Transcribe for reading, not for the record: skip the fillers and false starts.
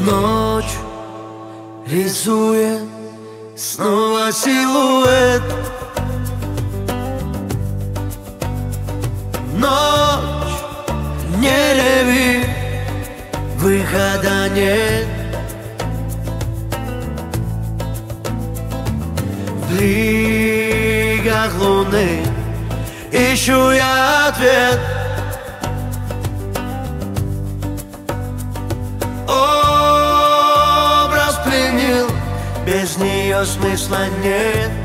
Ночь рисует снова силуэт. Ночь, не реви, выхода нет. В бликах луны ищу я ответ. Образ пленил, без нее смысла нет.